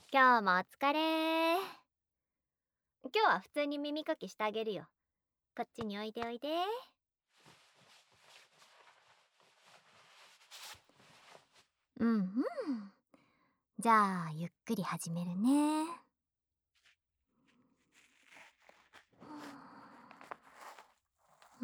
今日もお疲れ。今日は普通に耳かきしてあげるよ。こっちにおいでおいで。うんうん。じゃあゆっくり始めるね。うん。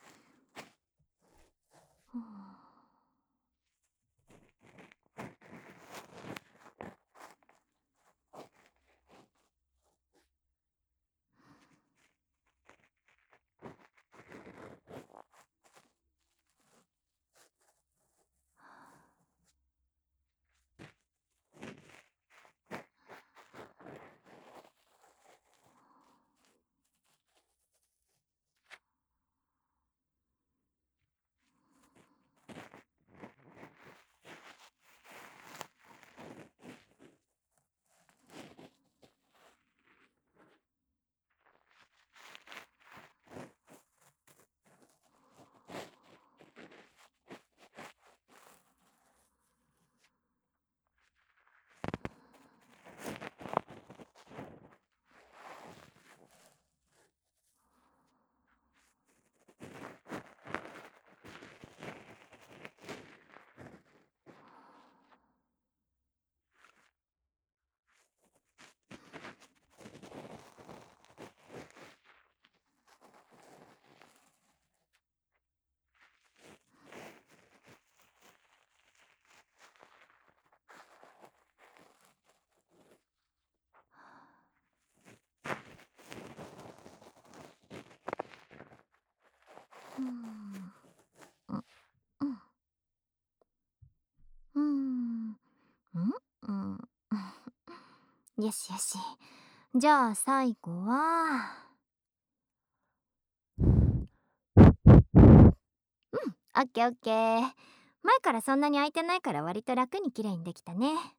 うんうんうんうんよしよし。じゃあ最後はオッケーオッケー。前からそんなに空いてないから割と楽に綺麗にできたね。